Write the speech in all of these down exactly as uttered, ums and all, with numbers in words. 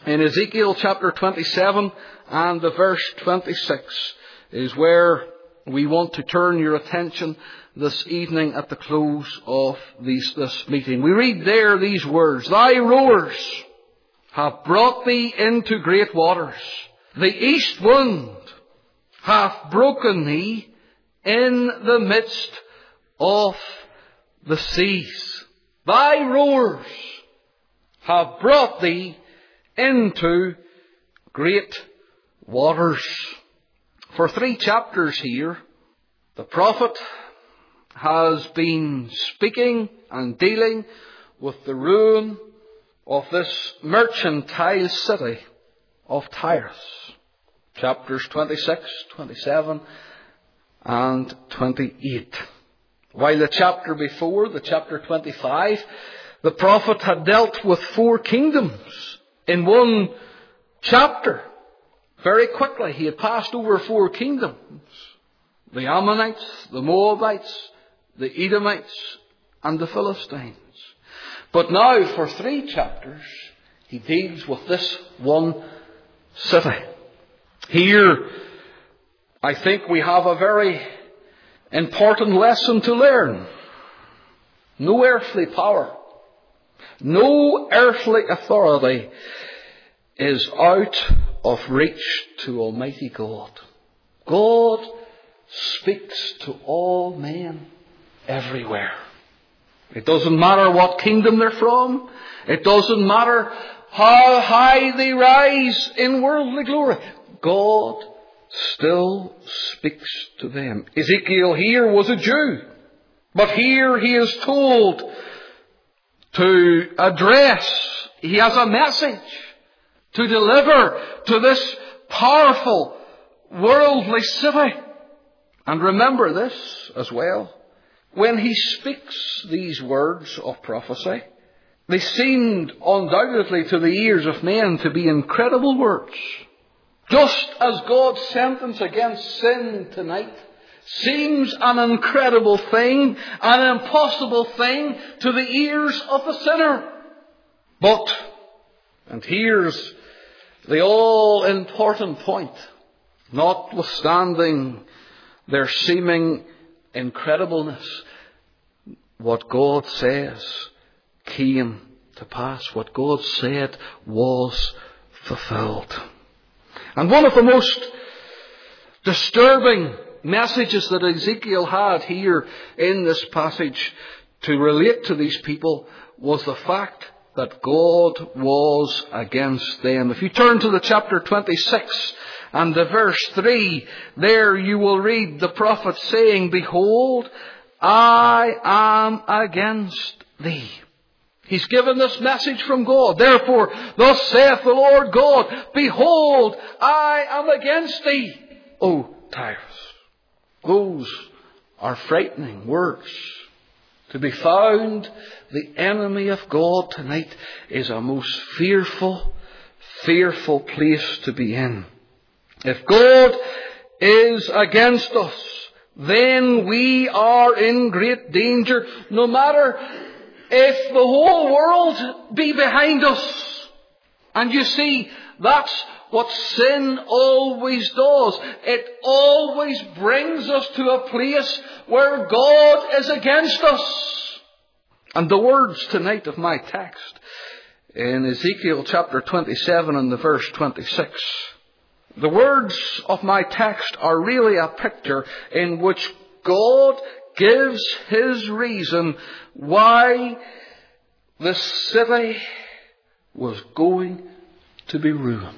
In Ezekiel chapter twenty-seven and the verse twenty-six is where we want to turn your attention this evening at the close of these, this meeting. We read there these words: Thy rowers have brought thee into great waters. The east wind hath broken thee in the midst of the seas. Thy rowers have brought thee into great waters. For three chapters here, the prophet has been speaking and dealing with the ruin of this mercantile city of Tyrus. Chapters twenty-six, twenty-seven and twenty-eight. While the chapter before, the chapter twenty-five, the prophet had dealt with four kingdoms in one chapter. Very quickly, he had passed over four kingdoms: the Ammonites, the Moabites, the Edomites, and the Philistines. But now, for three chapters, he deals with this one city. Here, I think we have a very important lesson to learn. No earthly power, no earthly authority is out of reach to Almighty God. God speaks to all men everywhere. It doesn't matter what kingdom they're from. It doesn't matter how high they rise in worldly glory. God still speaks to them. Ezekiel here was a Jew, but here he is told to address, he has a message to deliver to this powerful worldly city. And remember this as well. When he speaks these words of prophecy, they seemed undoubtedly to the ears of men to be incredible words. Just as God's sentence against sin tonight seems an incredible thing, an impossible thing to the ears of the sinner. But, and here's the all-important point, notwithstanding their seeming incredibleness, what God says came to pass. What God said was fulfilled. And one of the most disturbing messages that Ezekiel had here in this passage to relate to these people was the fact that God was against them. If you turn to the chapter twenty-six and the verse three, there you will read the prophet saying, Behold, I am against thee. He's given this message from God. Therefore, thus saith the Lord God, Behold, I am against thee, O Tyrus. Those are frightening words. To be found the enemy of God tonight is a most fearful, fearful place to be in. If God is against us, then we are in great danger, no matter if the whole world be behind us. And you see, that's what sin always does. It always brings us to a place where God is against us. And the words tonight of my text in Ezekiel chapter twenty-seven and the verse twenty-six, the words of my text are really a picture in which God gives His reason why the city was going to be ruined.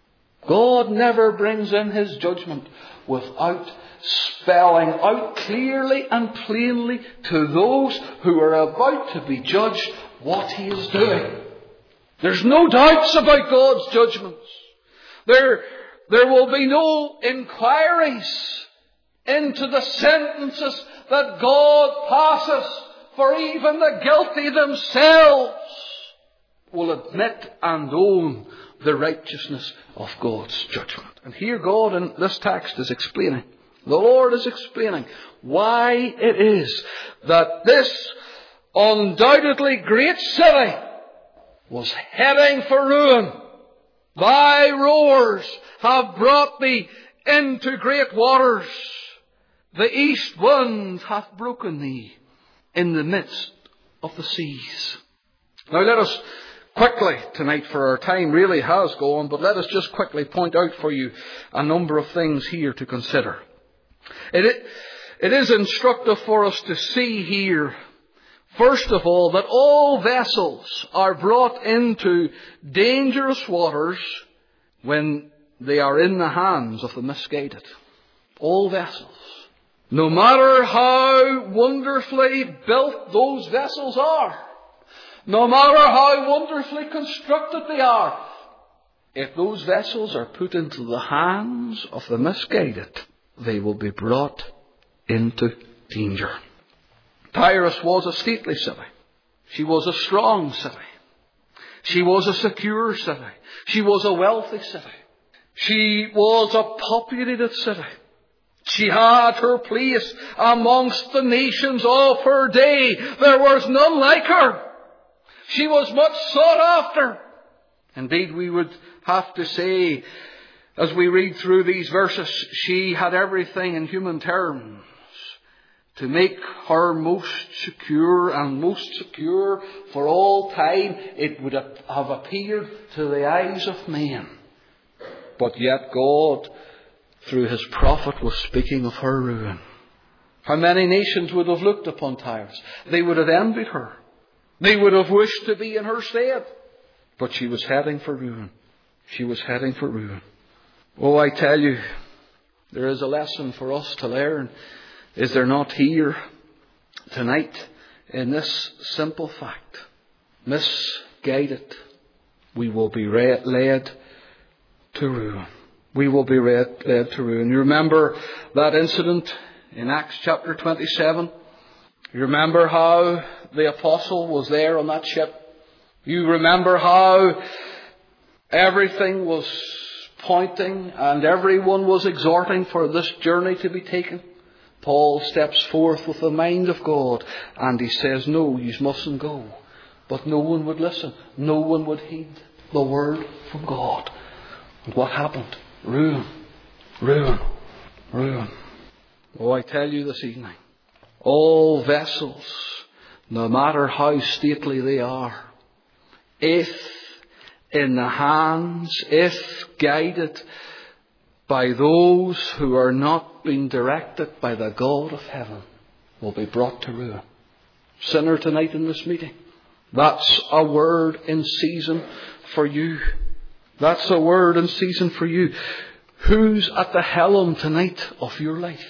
God never brings in His judgment without spelling out clearly and plainly to those who are about to be judged what He is doing. There's no doubts about God's judgments. There, there will be no inquiries into the sentences that God passes, for even the guilty themselves will admit and own the righteousness of God's judgment. And here God in this text is explaining, the Lord is explaining why it is that this undoubtedly great city was heading for ruin. Thy roars have brought thee into great waters. The east wind hath broken thee in the midst of the seas. Now let us quickly tonight, for our time really has gone, but let us just quickly point out for you a number of things here to consider. It, it, it is instructive for us to see here, first of all, that all vessels are brought into dangerous waters when they are in the hands of the misguided. All vessels. No matter how wonderfully built those vessels are, no matter how wonderfully constructed they are, if those vessels are put into the hands of the misguided, they will be brought into danger. Tyrus was a stately city. She was a strong city. She was a secure city. She was a wealthy city. She was a populated city. She had her place amongst the nations of her day. There was none like her. She was much sought after. Indeed, we would have to say, as we read through these verses, she had everything in human terms to make her most secure, and most secure for all time. It would have appeared to the eyes of men. But yet God, through his prophet, was speaking of her ruin. How many nations would have looked upon Tyrus? They would have envied her. They would have wished to be in her stead. But she was heading for ruin. She was heading for ruin. Oh, I tell you, there is a lesson for us to learn. Is there not here tonight in this simple fact? Misguided, we will be led to ruin. We will be led to ruin. You remember that incident in Acts chapter twenty-seven? You remember how the apostle was there on that ship? You remember how everything was pointing and everyone was exhorting for this journey to be taken? Paul steps forth with the mind of God and he says, no, you mustn't go. But no one would listen. No one would heed the word from God. And what happened? Ruin. Ruin. Ruin. Oh, I tell you this evening, all vessels, no matter how stately they are, if in the hands, if guided by those who are not being directed by the God of heaven, will be brought to ruin. Sinner, tonight in this meeting, that's a word in season for you. That's a word in season for you. Who's at the helm tonight of your life?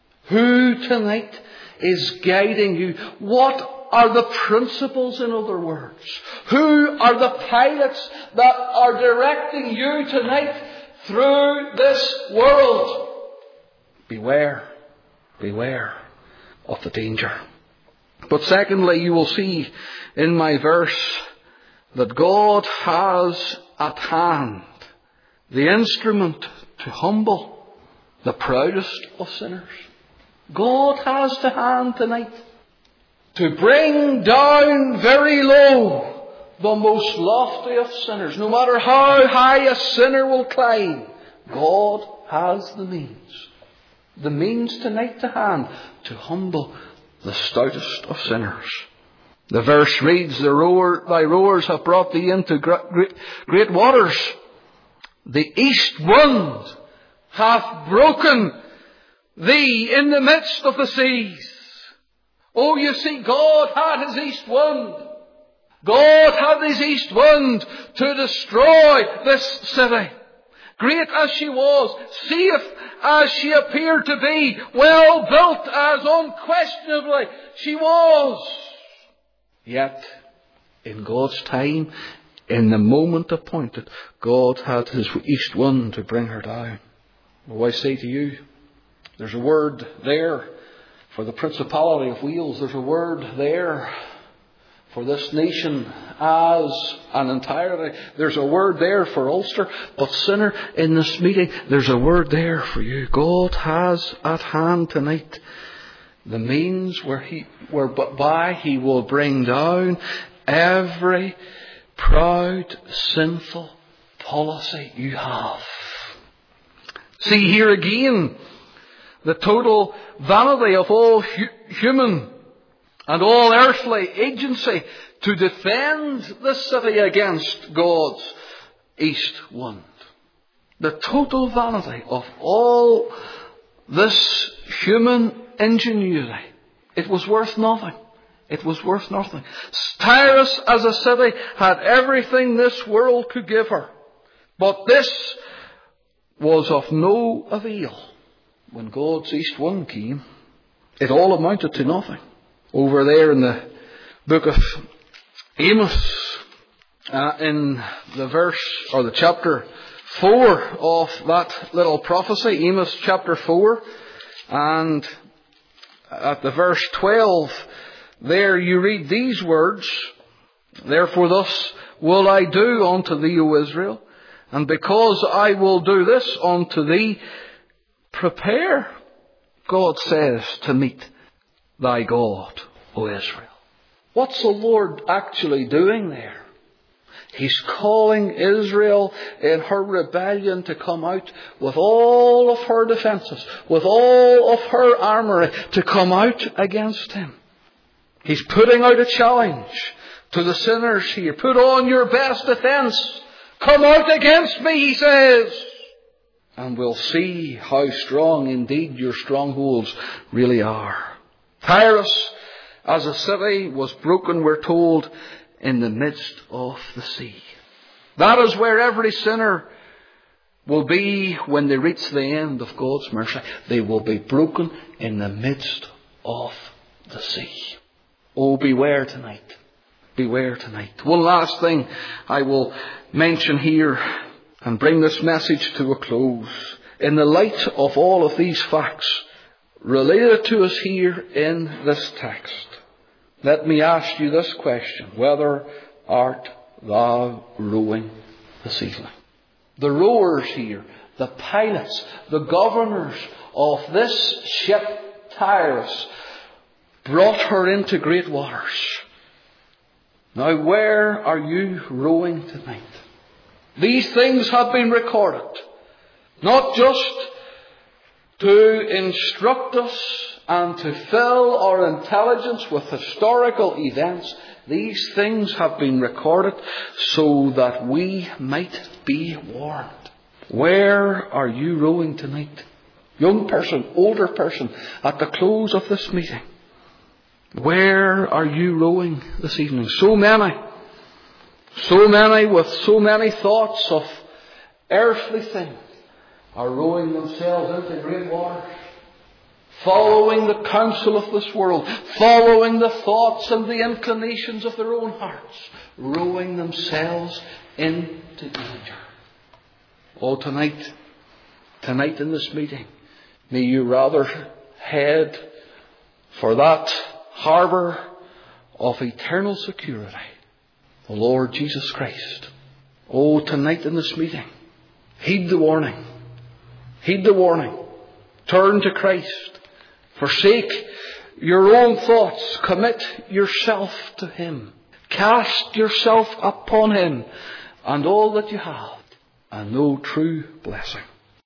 Who tonight is guiding you? What are the principles, in other words? Who are the pilots that are directing you tonight through this world? Beware, beware of the danger. But secondly, you will see in my verse that God has at hand the instrument to humble the proudest of sinners. God has to hand tonight to bring down very low the most lofty of sinners. No matter how high a sinner will climb, God has the means. The means tonight to hand to humble the stoutest of sinners. The verse reads, the roar, thy roars have brought thee into great, great waters. The east wind hath broken thee in the midst of the seas. Oh, you see, God had his east wind. God had his east wind to destroy this city. Great as she was, safe as she appeared to be, well built as unquestionably she was. Yet, in God's time, in the moment appointed, God had his east wind to bring her down. Oh, I say to you, there's a word there for the principality of Wales. There's a word there for this nation as an entirety. There's a word there for Ulster. But sinner, in this meeting, there's a word there for you. God has at hand tonight the means where he, whereby he will bring down every proud, sinful policy you have. See here again the total vanity of all hu- human and all earthly agency to defend the city against God's east wind. The total vanity of all this human ingenuity. It was worth nothing. It was worth nothing. Tyrus as a city had everything this world could give her. But this was of no avail. When God's east wind came, it all amounted to nothing. Over there in the book of Amos, uh, in the verse or the chapter four of that little prophecy, Amos chapter four, and at the verse twelve, there you read these words, "Therefore thus will I do unto thee, O Israel, and because I will do this unto thee, prepare," God says, "to meet thy God, O Israel." What's the Lord actually doing there? He's calling Israel in her rebellion to come out with all of her defences, with all of her armoury, to come out against him. He's putting out a challenge to the sinners here. Put on your best defence. Come out against me, he says. And we'll see how strong indeed your strongholds really are. Tyrus as a city was broken, we're told, in the midst of the sea. That is where every sinner will be when they reach the end of God's mercy. They will be broken in the midst of the sea. Oh, beware tonight. Beware tonight. One last thing I will mention here and bring this message to a close. In the light of all of these facts related to us here in this text, let me ask you this question: whether art thou rowing this evening? The rowers here, the pilots, the governors of this ship Tyrus, brought her into great waters. Now where are you rowing tonight? These things have been recorded, not just to instruct us and to fill our intelligence with historical events. These things have been recorded so that we might be warned. Where are you rowing tonight? Young person, older person, at the close of this meeting, where are you rowing this evening? So many, so many with so many thoughts of earthly things are rowing themselves into great waters, following the counsel of this world, following the thoughts and the inclinations of their own hearts, rowing themselves into danger. Oh, tonight, tonight in this meeting, may you rather head for that harbour of eternal security, the Lord Jesus Christ. Oh, tonight in this meeting, heed the warning. Heed the warning. Turn to Christ. Forsake your own thoughts. Commit yourself to Him. Cast yourself upon Him and all that you have, and know true blessing.